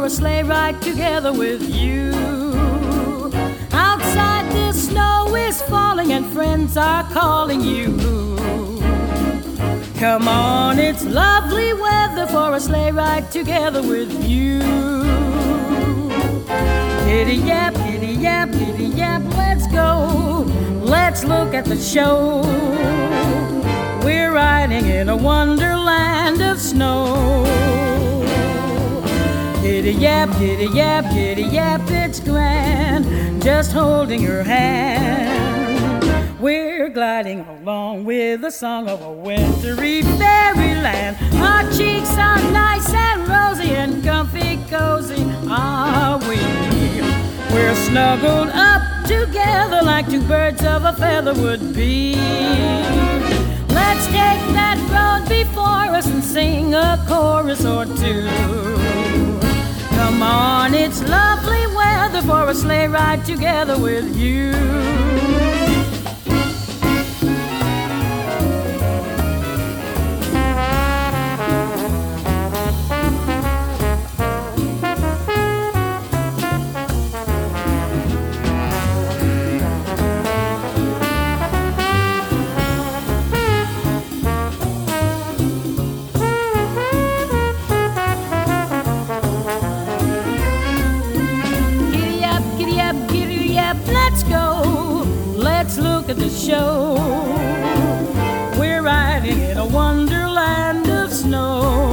a sleigh ride together with you. Outside the snow is falling and friends are calling you. Come on, it's lovely weather for a sleigh ride together with you. Giddy yap, giddy yap, giddy yap, let's go. Let's look at the show. We're riding in a wonderland of snow. Giddy yap, giddy yap, giddy yap, it's grand, just holding your hand. We're gliding along with the song of a wintry fairyland. Our cheeks are nice and rosy and comfy cozy are we. We're snuggled up together like two birds of a feather would be. Let's take that road before us and sing a chorus or two. Come on, it's lovely weather for a sleigh ride together with you. Let's go, let's look at the show. We're riding in a wonderland of snow.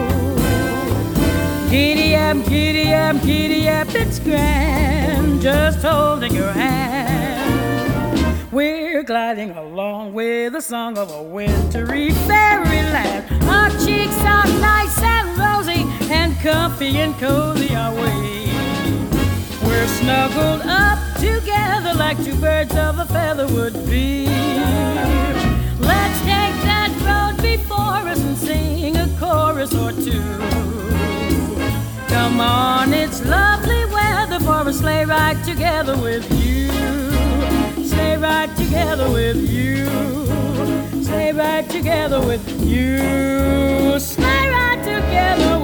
Giddy up, giddy up, giddy up, it's grand, just holding your hand. We're gliding along with the song of a wintry fairyland. Our cheeks are nice and rosy and comfy and cozy are we. We're snuggled up together like two birds of a feather would be. Let's take that road before us and sing a chorus or two. Come on, it's lovely weather for a sleigh ride together with you. Sleigh ride together with you. Sleigh ride together with you. Sleigh ride together with you.